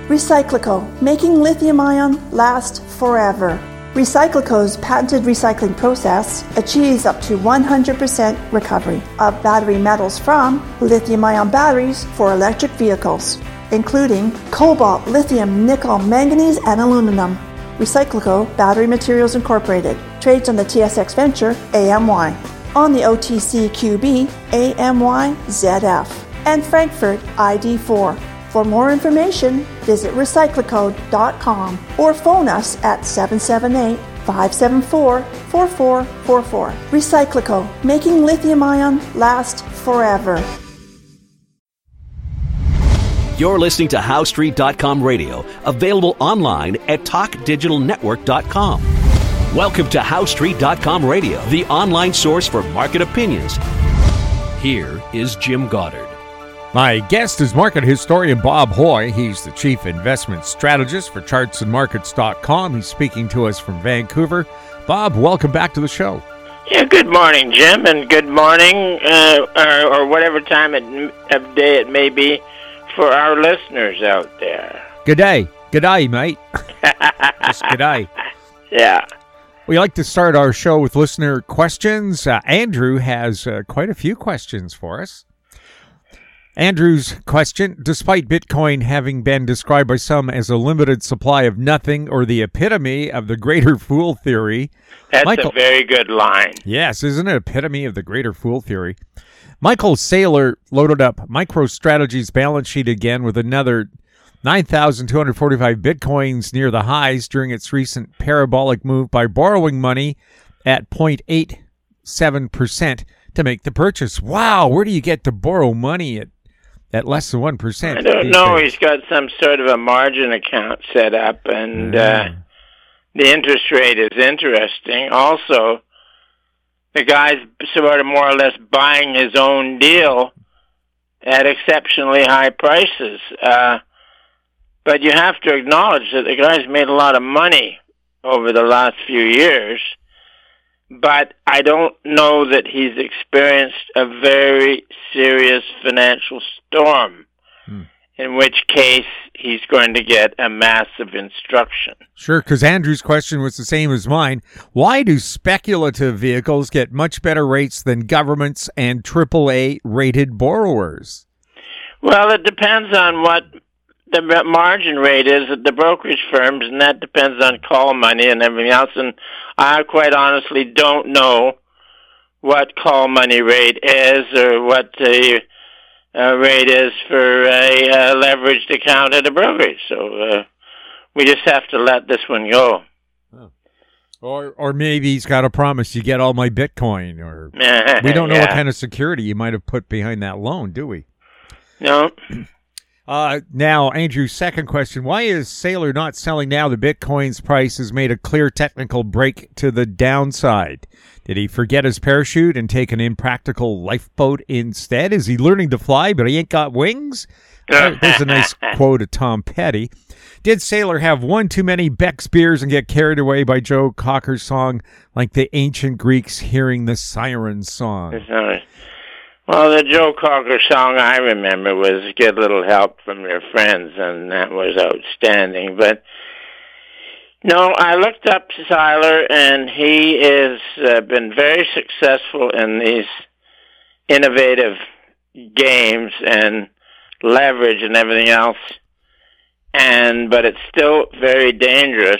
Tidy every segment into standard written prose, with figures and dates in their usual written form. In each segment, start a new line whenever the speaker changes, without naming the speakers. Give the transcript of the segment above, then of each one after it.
Recyclico, making lithium-ion last forever. Recyclico's patented recycling process achieves up to 100% recovery of battery metals from lithium-ion batteries for electric vehicles, including cobalt, lithium, nickel, manganese, and aluminum. Recyclico Battery Materials Incorporated trades on the TSX Venture AMY, on the OTCQB AMYZF, and Frankfurt ID4. For more information, visit recyclico.com or phone us at 778-574-4444. Recyclico, making lithium-ion last forever.
You're listening to HowStreet.com radio, available online at TalkDigitalNetwork.com. Welcome to HowStreet.com radio, the online source for market opinions. Here is Jim Goddard.
My guest is market historian Bob Hoye. He's the chief investment strategist for chartsandmarkets.com. He's speaking to us from Vancouver. Bob, welcome back to the show.
Yeah, good morning, Jim, and good morning, or whatever time of day it may be for our listeners out there.
Good day. Good day, mate. Just good day.
Yeah.
We like to start our show with listener questions. Andrew has quite a few questions for us. Andrew's question: despite Bitcoin having been described by some as a limited supply of nothing or the epitome of the greater fool theory.
That's a very good line.
Yes, isn't it epitome of the greater fool theory? Michael Saylor loaded up MicroStrategy's balance sheet again with another 9,245 Bitcoins near the highs during its recent parabolic move by borrowing money at 0.87% to make the purchase. Wow, where do you get to borrow money at less than 1%?
I don't know. He's got some sort of a margin account set up, and the interest rate is interesting. Also, the guy's sort of more or less buying his own deal at exceptionally high prices. But you have to acknowledge that the guy's made a lot of money over the last few years, but I don't know that he's experienced a very serious financial storm, in which case he's going to get a massive instruction.
Sure, because Andrew's question was the same as mine. Why do speculative vehicles get much better rates than governments and AAA-rated borrowers?
Well, it depends on what the margin rate is at the brokerage firms, and that depends on call money and everything else. And I quite honestly don't know what call money rate is or what the rate is for a leveraged account at a brokerage. So we just have to let this one go.
Oh. Or maybe he's got a promise you get all my Bitcoin. Or we don't know what kind of security you might have put behind that loan, do we?
No.
Now, Andrew's second question: why is Saylor not selling now? The Bitcoin's price has made a clear technical break to the downside. Did he forget his parachute and take an impractical lifeboat instead? Is he learning to fly, but he ain't got wings? There's a nice quote of Tom Petty. Did Saylor have one too many Beck's beers and get carried away by Joe Cocker's song like the ancient Greeks hearing the siren song?
Well, the Joe Cocker song I remember was Get a Little Help from Your Friends, and that was outstanding. But, no, I looked up Saylor, and he has been very successful in these innovative games and leverage and everything else. But it's still very dangerous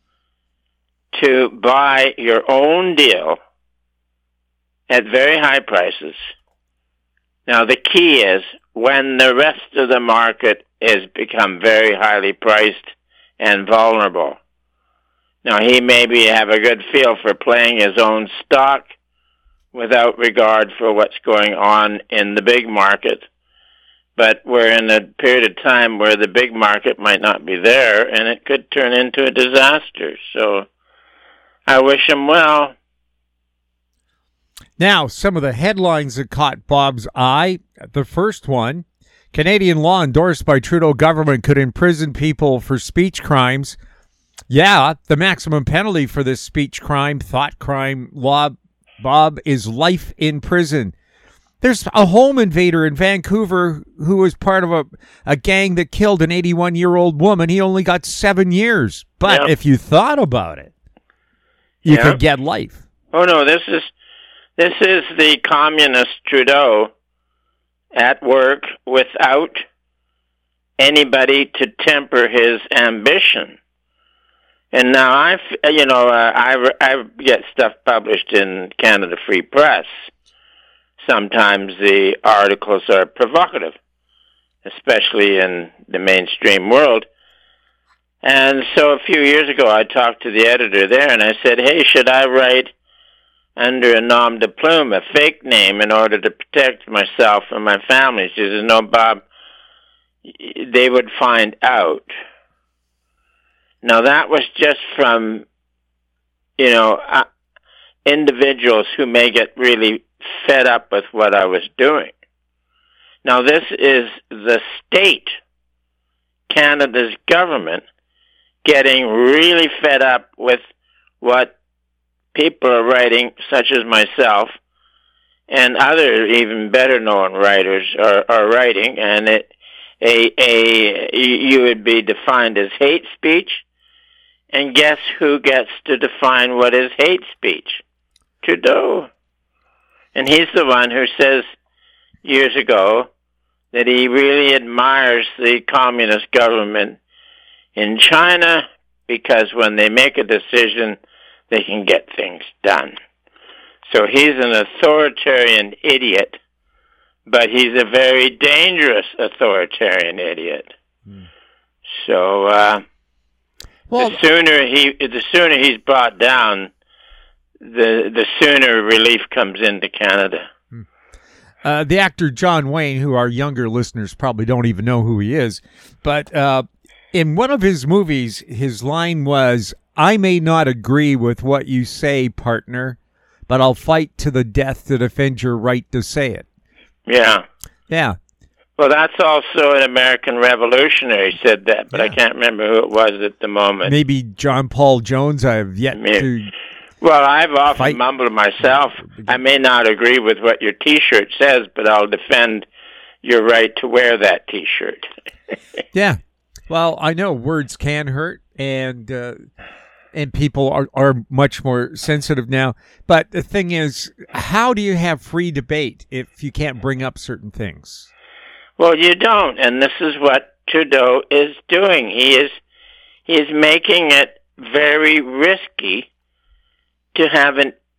to buy your own deal at very high prices. Now, the key is when the rest of the market has become very highly priced and vulnerable. Now, he maybe have a good feel for playing his own stock without regard for what's going on in the big market. But we're in a period of time where the big market might not be there, and it could turn into a disaster. So I wish him well.
Now, some of the headlines that caught Bob's eye. The first one, Canadian law endorsed by Trudeau government could imprison people for speech crimes. Yeah, the maximum penalty for this speech crime, thought crime law, Bob, is life in prison. There's a home invader in Vancouver who was part of a gang that killed an 81-year-old woman. He only got 7 years. But if you thought about it, you could get life.
Oh, no, this is the communist Trudeau at work without anybody to temper his ambition. And now I get stuff published in Canada Free Press. Sometimes the articles are provocative, especially in the mainstream world. And so a few years ago, I talked to the editor there, and I said, hey, should I write under a nom de plume, a fake name, in order to protect myself and my family? She says, no, Bob, they would find out. Now, that was just from, individuals who may get really fed up with what I was doing. Now, this is the state, Canada's government, getting really fed up with what people are writing, such as myself, and other even better-known writers are writing, and you would be defined as hate speech. And guess who gets to define what is hate speech? Trudeau. And he's the one who says years ago that he really admires the communist government in China because when they make a decision, they can get things done. So he's an authoritarian idiot, but he's a very dangerous authoritarian idiot. So the sooner he's brought down, the sooner relief comes into Canada.
The actor John Wayne, who our younger listeners probably don't even know who he is, but in one of his movies, his line was, I may not agree with what you say, partner, but I'll fight to the death to defend your right to say it. Yeah. Yeah.
Well, that's also an American revolutionary said that, but I can't remember who it was at the moment.
Maybe John Paul Jones. I have yet to...
Well, I've often mumbled myself, I may not agree with what your T-shirt says, but I'll defend your right to wear that T-shirt.
Yeah. Well, I know words can hurt, and people are much more sensitive now. But the thing is, how do you have free debate if you can't bring up certain things?
Well, you don't, and this is what Trudeau is doing. He is making it very risky to have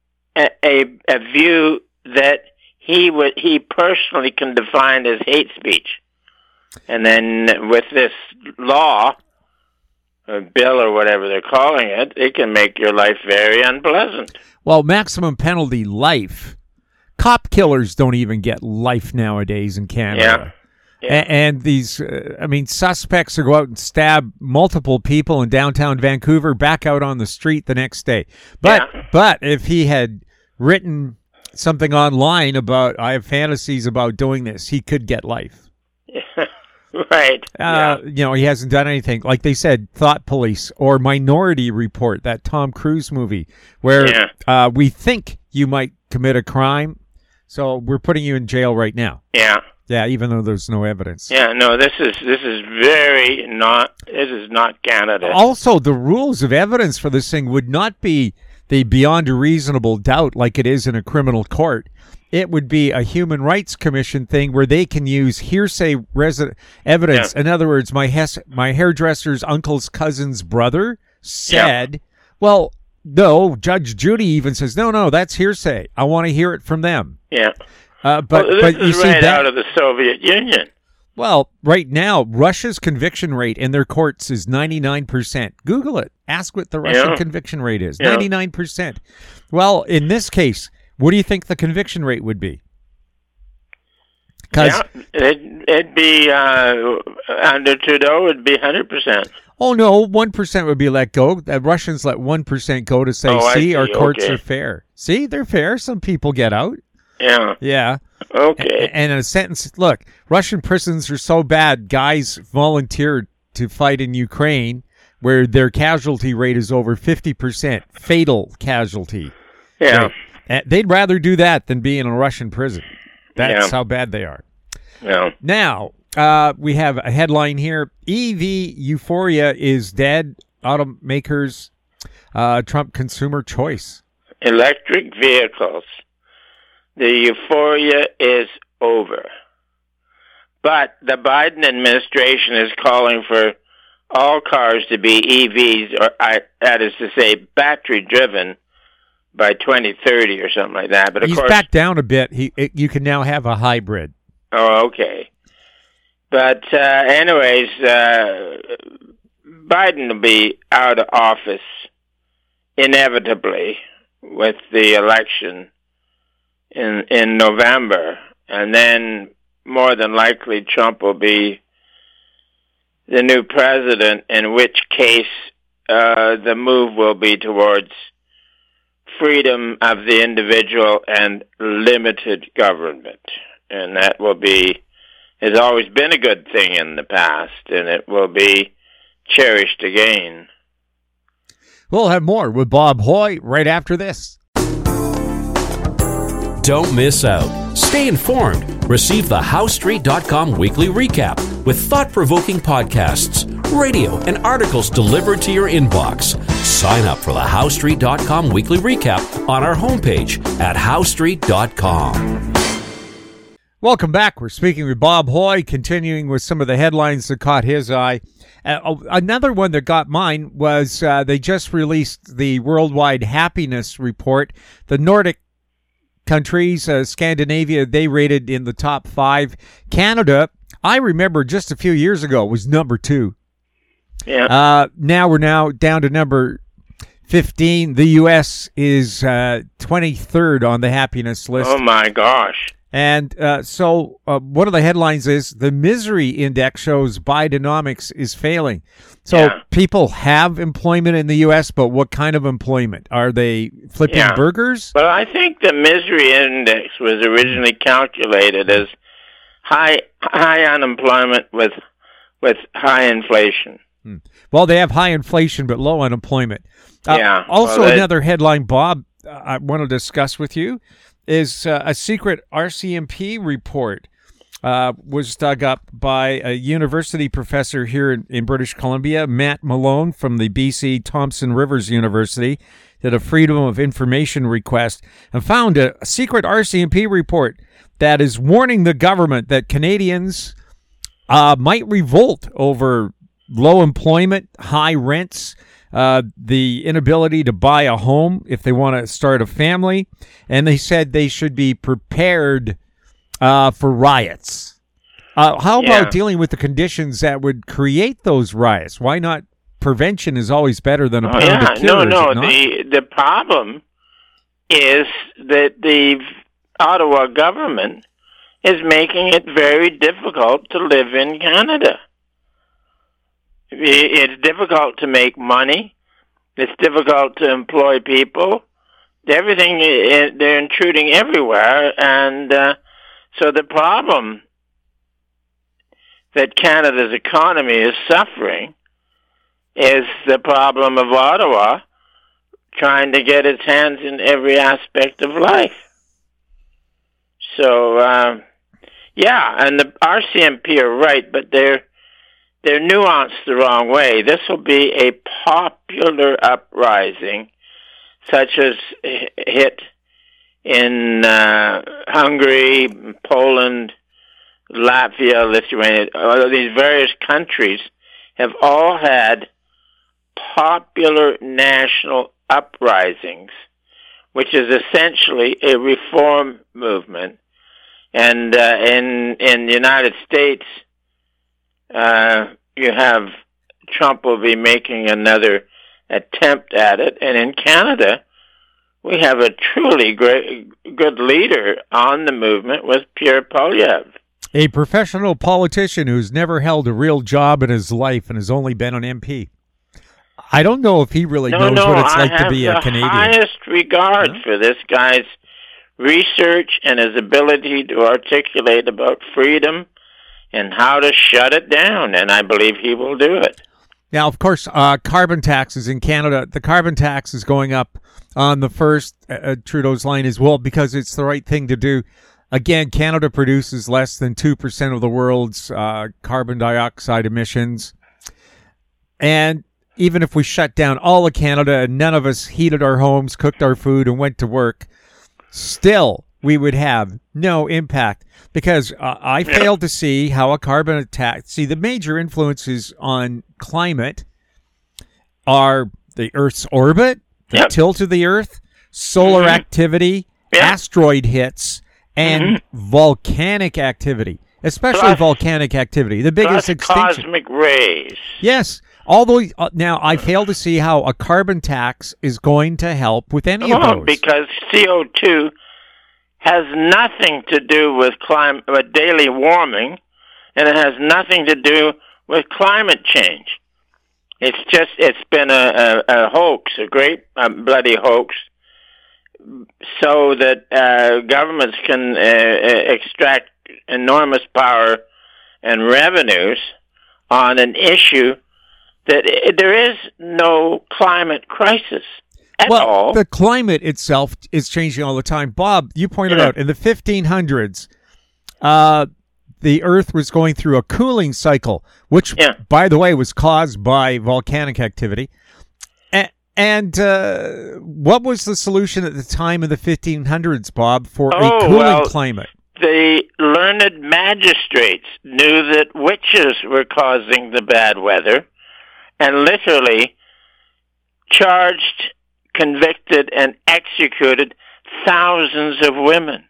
a view that he personally can define as hate speech. And then with this law, or bill or whatever they're calling it, it can make your life very unpleasant.
Well, maximum penalty life. Cop killers don't even get life nowadays in Canada. Yeah. And these, suspects will go out and stab multiple people in downtown Vancouver, back out on the street the next day. But if he had written something online about, I have fantasies about doing this, he could get life.
Right.
He hasn't done anything. Like they said, Thought Police or Minority Report, that Tom Cruise movie, where we think you might commit a crime, so we're putting you in jail right now.
Yeah.
Yeah, even though there's no evidence.
Yeah, no, this is not Canada.
Also, the rules of evidence for this thing would not be the beyond a reasonable doubt like it is in a criminal court. It would be a Human Rights Commission thing where they can use hearsay evidence. Yeah. In other words, my hairdresser's uncle's cousin's brother said, well, no, Judge Judy even says, no, that's hearsay. I want to hear it from them.
Yeah.
But
this
you
is
see
right
that,
out of the Soviet Union.
Well, right now, Russia's conviction rate in their courts is 99%. Google it. Ask what the Russian conviction rate is. 99%. Well, in this case, what do you think the conviction rate would be?
It'd be under Trudeau, it'd be 100%.
Oh, no, 1% would be let go. The Russians let 1% go to say, our courts are fair. See, they're fair. Some people get out.
Yeah.
Yeah.
Okay.
And a sentence, look, Russian prisons are so bad, guys volunteered to fight in Ukraine where their casualty rate is over 50%, fatal casualty.
Yeah.
Rate. They'd rather do that than be in a Russian prison. That's how bad they are.
Yeah.
Now, we have a headline here. EV euphoria is dead. Automakers, Trump consumer choice.
Electric vehicles. The euphoria is over. But the Biden administration is calling for all cars to be EVs, or that is to say, battery-driven by 2030 or something like that. But of
He's
course,
backed down a bit. You can now have a hybrid.
Oh, okay. But anyways, Biden will be out of office inevitably with the election in November, and then more than likely Trump will be the new president, in which case the move will be towards freedom of the individual and limited government. And that has always been a good thing in the past, and it will be cherished again.
We'll have more with Bob Hoye right after this.
Don't miss out. Stay informed. Receive the HowStreet.com weekly recap with thought-provoking podcasts, radio, and articles delivered to your inbox. Sign up for the HowStreet.com weekly recap on our homepage at HowStreet.com.
Welcome back. We're speaking with Bob Hoye, continuing with some of the headlines that caught his eye. Another one that got mine was they just released the Worldwide Happiness Report. The Nordic countries, Scandinavia, they rated in the top 5. Canada, I remember just a few years ago, was number 2.
Yeah.
Now we're down to number 15. The U.S. is 23rd on the happiness list.
Oh, my gosh.
And so one of the headlines is the misery index shows Bidenomics is failing. So people have employment in the U.S., but what kind of employment? Are they flipping burgers?
Well, I think the misery index was originally calculated as high unemployment with high inflation.
Well, they have high inflation but low unemployment. Also, another headline, Bob, I want to discuss with you is a secret RCMP report was dug up by a university professor here in British Columbia, Matt Malone from the BC Thompson Rivers University, did a Freedom of Information request and found a secret RCMP report that is warning the government that Canadians might revolt over low employment, high rents, the inability to buy a home if they want to start a family, and they said they should be prepared for riots. How about dealing with the conditions that would create those riots? Why not? Prevention is always better than a pound of cure.
No. The problem is that the Ottawa government is making it very difficult to live in Canada. It's difficult to make money. It's difficult to employ people. Everything, they're intruding everywhere. And so the problem that Canada's economy is suffering is the problem of Ottawa trying to get its hands in every aspect of life. So, and the RCMP are right, but they're nuanced the wrong way. This will be a popular uprising, such as hit in Hungary, Poland, Latvia, Lithuania. These various countries have all had popular national uprisings, which is essentially a reform movement. And in the United States, you have Trump will be making another attempt at it. And in Canada, we have a truly good leader on the movement with Pierre Poilievre.
A professional politician who's never held a real job in his life and has only been an MP. I don't know if he really knows what it's like to be a Canadian.
I have the highest regard for this guy's research and his ability to articulate about freedom and how to shut it down, and I believe he will do it.
Now, of course, carbon taxes in Canada, the carbon tax is going up on the first. Trudeau's line is, well, because it's the right thing to do. Again, Canada produces less than 2% of the world's carbon dioxide emissions. And even if we shut down all of Canada and none of us heated our homes, cooked our food, and went to work, still we would have no impact, because I fail to see how a carbon tax. See, the major influences on climate are the Earth's orbit, the tilt of the Earth, solar activity, asteroid hits, and volcanic activity, especially volcanic activity. The biggest extinction.
Cosmic rays.
Yes. Although now I fail to see how a carbon tax is going to help with any of those.
Because CO2 has nothing to do with daily warming, and it has nothing to do with climate change. It's been a hoax, a great bloody hoax, so that governments can extract enormous power and revenues on an issue that there is no climate crisis at all.
The climate itself is changing all the time. Bob, you pointed out in the 1500s, the Earth was going through a cooling cycle, which, by the way, was caused by volcanic activity. And what was the solution at the time of the 1500s, Bob, for a cooling climate?
The learned magistrates knew that witches were causing the bad weather, and literally charged, convicted, and executed thousands of women.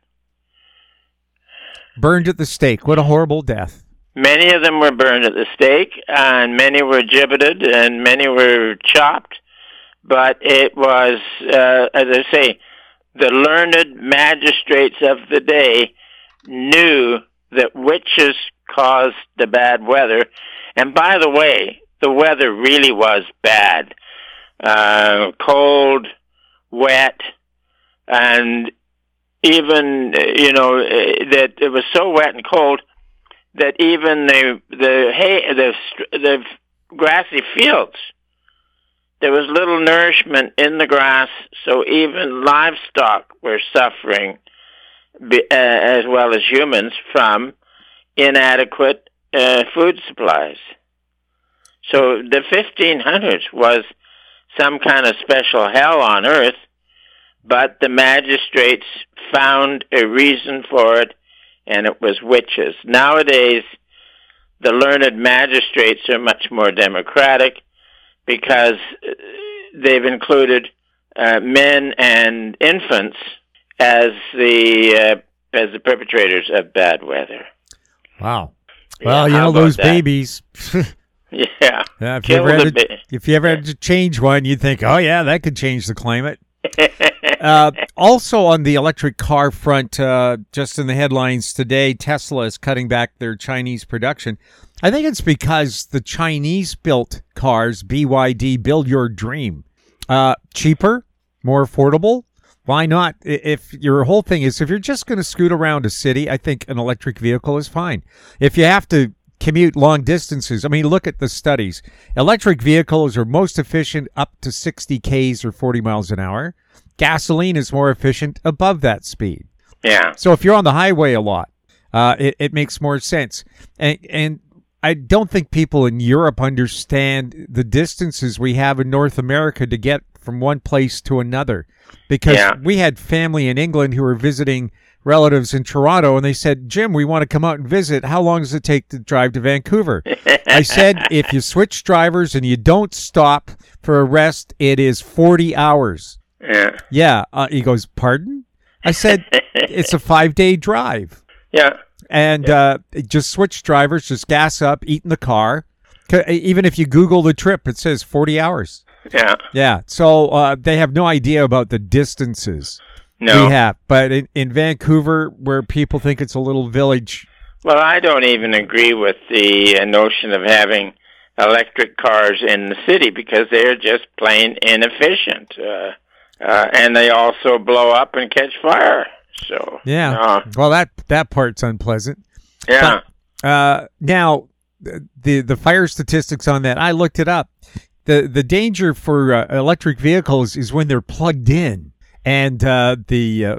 Burned at the stake. What a horrible death.
Many of them were burned at the stake, and many were gibbeted, and many were chopped. But it was, as I say, the learned magistrates of the day knew that witches caused the bad weather. And by the way, the weather really was bad. Cold, wet, and even, that it was so wet and cold that even the grassy fields, there was little nourishment in the grass, so even livestock were suffering, as well as humans, from inadequate food supplies. So the 1500s was some kind of special hell on earth, but the magistrates found a reason for it, and it was witches. Nowadays, the learned magistrates are much more democratic, because they've included men and infants as the perpetrators of bad weather.
Wow. Well, those babies.
Yeah.
If you ever had to change one, you'd think, oh, yeah, that could change the climate. Also on the electric car front, just in the headlines today, Tesla is cutting back their Chinese production. I think it's because the Chinese-built cars, BYD, build your dream. Cheaper, more affordable. Why not? If your whole thing is, if you're just going to scoot around a city, I think an electric vehicle is fine. If you have to commute long distances, I mean, look at the studies. Electric vehicles are most efficient up to 60 Ks or 40 miles an hour. Gasoline is more efficient above that speed.
Yeah.
So if you're on the highway a lot, it makes more sense. And I don't think people in Europe understand the distances we have in North America to get from one place to another. Because we had family in England who were visiting relatives in Toronto, and they said, Jim, we want to come out and visit. How long does it take to drive to Vancouver? I said, if you switch drivers and you don't stop for a rest, it is 40 hours. Yeah. He goes, pardon? I said, it's a 5-day drive.
Yeah.
And just switch drivers, just gas up, eat in the car. Even if you Google the trip, it says 40 hours.
Yeah.
Yeah. So they have no idea about the distances we have. But in Vancouver, where people think it's a little village.
Well, I don't even agree with the notion of having electric cars in the city, because they're just plain inefficient. And they also blow up and catch fire. So well, that part's unpleasant. Yeah.
But, now the fire statistics on that, I looked it up. The danger for electric vehicles is when they're plugged in, and the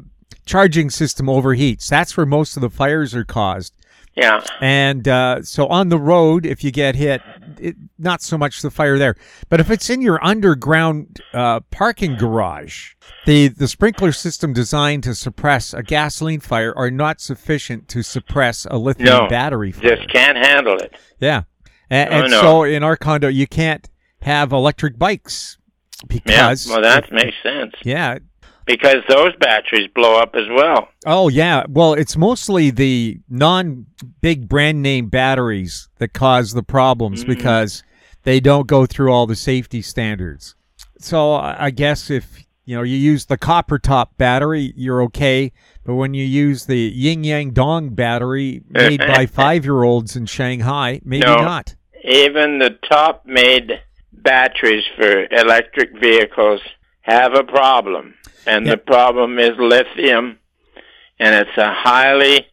charging system overheats. That's where most of the fires are caused.
Yeah.
And so on the road, if you get hit, not so much the fire there. But if it's in your underground parking garage, the sprinkler system designed to suppress a gasoline fire are not sufficient to suppress a lithium battery fire.
Just can't handle it.
Yeah. And so in our condo, you can't have electric bikes because...
Yeah, well, that makes sense.
Yeah.
Because those batteries blow up as well.
Oh, yeah. Well, it's mostly the non-big brand name batteries that cause the problems because they don't go through all the safety standards. So I guess if you use the copper top battery, you're okay. But when you use the Yin Yang Dong battery made by 5-year-olds in Shanghai, maybe not.
Even the top-made batteries for electric vehicles have a problem. And the problem is lithium, and it's a highly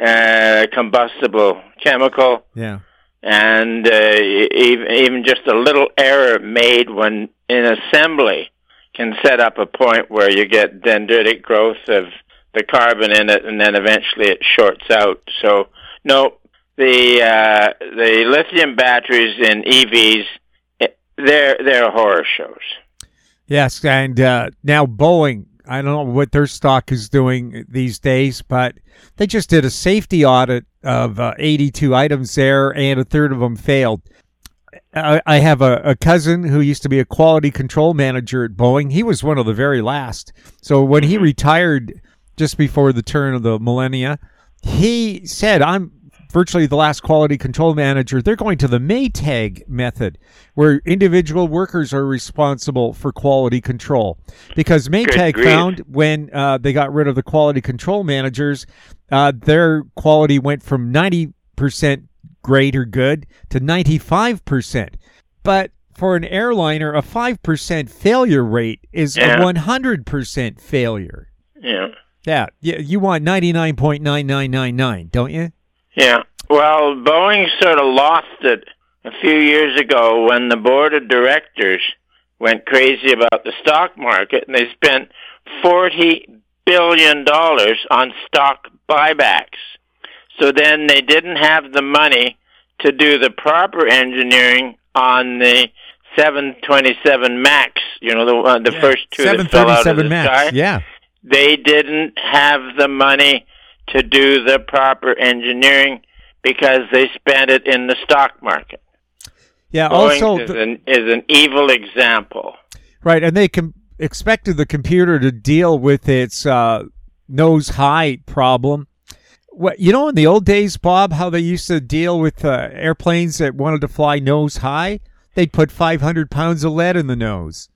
combustible chemical.
Yeah.
And even just a little error made when in assembly can set up a point where you get dendritic growth of the carbon in it, and then eventually it shorts out. So, no, the lithium batteries in EVs, they're horror shows.
Yes, and now Boeing, I don't know what their stock is doing these days, but they just did a safety audit of 82 items there, and a third of them failed. I have a cousin who used to be a quality control manager at Boeing. He was one of the very last. So when he retired just before the turn of the millennia, he said, I'm virtually the last quality control manager. They're going to the Maytag method, where individual workers are responsible for quality control. Because Maytag found when they got rid of the quality control managers, their quality went from 90% great or good to 95%. But for an airliner, a 5% failure rate is a 100% failure.
Yeah.
Yeah. You want 99.9999, don't you?
Yeah. Well, Boeing sort of lost it a few years ago when the board of directors went crazy about the stock market, and they spent $40 billion on stock buybacks. So then they didn't have the money to do the proper engineering on the 727 MAX, the first two that fell out of the sky.
Yeah.
They didn't have the money to do the proper engineering because they spent it in the stock market.
Yeah,
Boeing
also
is an evil example.
Right, and they expected the computer to deal with its nose high problem. In the old days, Bob, how they used to deal with airplanes that wanted to fly nose high? They'd put 500 pounds of lead in the nose.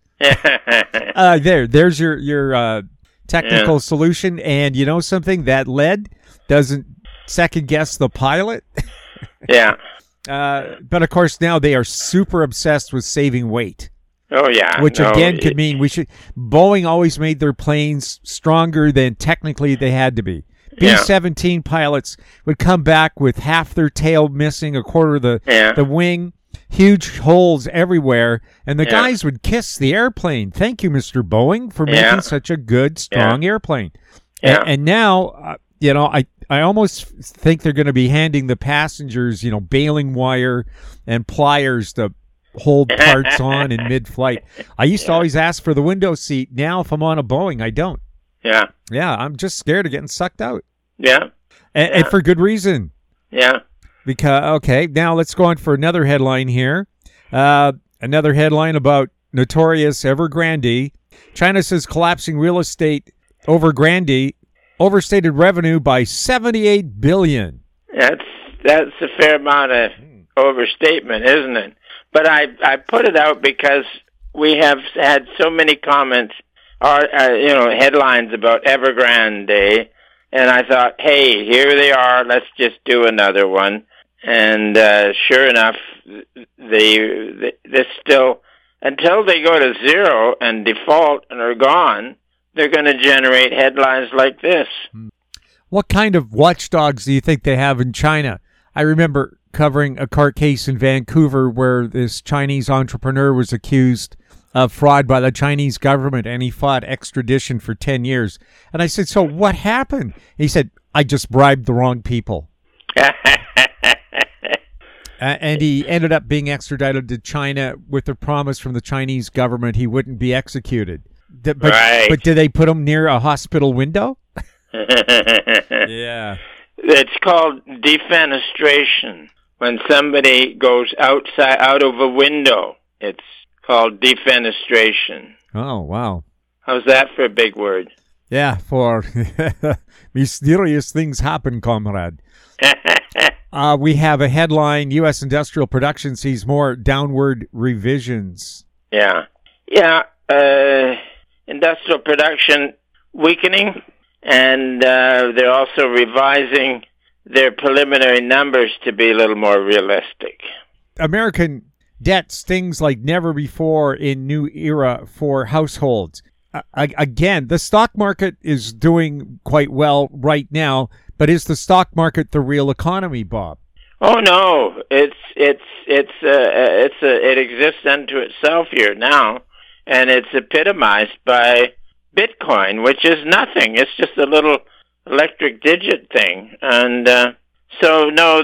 There's your technical solution. And you know something? That lead doesn't second guess the pilot.
Yeah.
But of course now they are super obsessed with saving weight.
Oh yeah.
Which again could mean Boeing always made their planes stronger than technically they had to be. B-17 pilots would come back with half their tail missing, a quarter of the wing, huge holes everywhere, and the guys would kiss the airplane. Thank you, Mr. Boeing, for making such a good, strong airplane. Yeah. And now, I almost think they're going to be handing the passengers, baling wire and pliers to hold parts on in mid-flight. I used to always ask for the window seat. Now, if I'm on a Boeing, I don't.
Yeah.
Yeah, I'm just scared of getting sucked out.
Yeah.
And for good reason.
Yeah.
Okay, now let's go on for another headline here. Another headline about notorious Evergrande. China says collapsing real estate Evergrande overstated revenue by $78 billion.
That's a fair amount of overstatement, isn't it? But I put it out because we have had so many comments headlines about Evergrande, and I thought, hey, here they are, let's just do another one. And sure enough, this still, until they go to zero and default and are gone, they're going to generate headlines like this.
What kind of watchdogs do you think they have in China? I remember covering a court case in Vancouver where this Chinese entrepreneur was accused of fraud by the Chinese government, and he fought extradition for 10 years. And I said, so what happened? He said, I just bribed the wrong people. And he ended up being extradited to China with the promise from the Chinese government he wouldn't be executed. But did they put him near a hospital window? Yeah.
It's called defenestration. When somebody goes out of a window, it's called defenestration.
Oh, wow.
How's that for a big word?
Yeah, for mysterious things happen, comrade. We have a headline, U.S. industrial production sees more downward revisions.
Yeah. Industrial production weakening, and they're also revising their preliminary numbers to be a little more realistic.
American debt stings like never before in new era for households. Again, the stock market is doing quite well right now, but is the stock market the real economy, Bob?
Oh no, it exists unto itself here now, and it's epitomized by Bitcoin, which is nothing. It's just a little electric digit thing, and so no,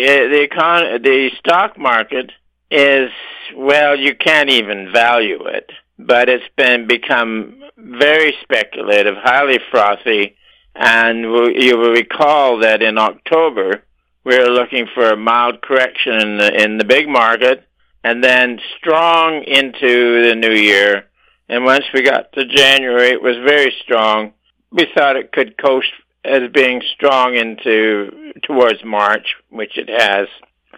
the stock market is, well, you can't even value it, but it's become very speculative, highly frothy, and you will recall that in October we were looking for a mild correction in the big market, and then strong into the new year. And once we got to January, it was very strong. We thought it could coast as being strong towards March, which it has.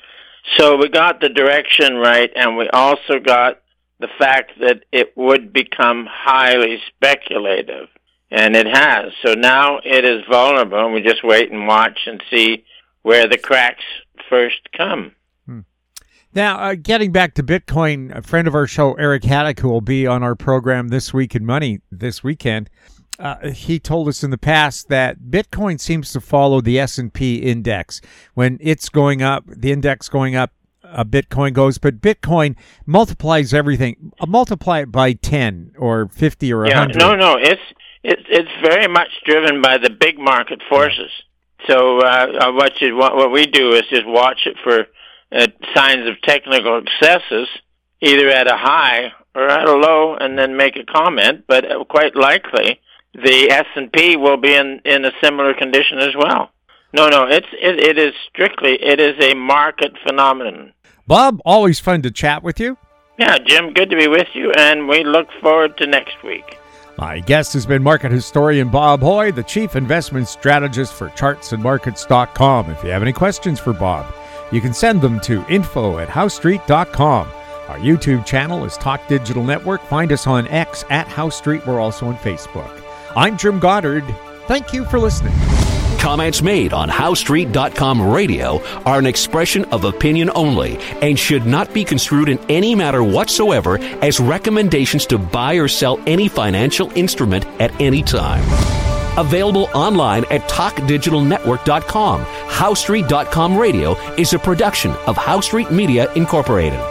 So we got the direction right, and we also got the fact that it would become highly speculative, and it has. So now it is vulnerable, and we just wait and watch and see where the cracks first come.
Now, getting back to Bitcoin, a friend of our show, Eric Haddock, who will be on our program This Week in Money this weekend, he told us in the past that Bitcoin seems to follow the S&P index. When it's going up, the index going up, Bitcoin goes. But Bitcoin multiplies everything. Multiply it by 10 or 50 or 100.
No. It's very much driven by the big market forces. So what we do is just watch it for signs of technical excesses, either at a high or at a low, and then make a comment. But quite likely, the S&P will be in a similar condition as well. No, it is strictly a market phenomenon.
Bob, always fun to chat with you.
Yeah, Jim, good to be with you, and we look forward to next week.
My guest has been market historian Bob Hoye, the chief investment strategist for chartsandmarkets.com. If you have any questions for Bob, you can send them to info@HoweStreet.com. Our YouTube channel is Talk Digital Network. Find us on X @HoweStreet. We're also on Facebook. I'm Jim Goddard. Thank you for listening.
Comments made on HoweStreet.com radio are an expression of opinion only and should not be construed in any matter whatsoever as recommendations to buy or sell any financial instrument at any time. Available online at TalkDigitalNetwork.com. HoweStreet.com radio is a production of HoweStreet Media Incorporated.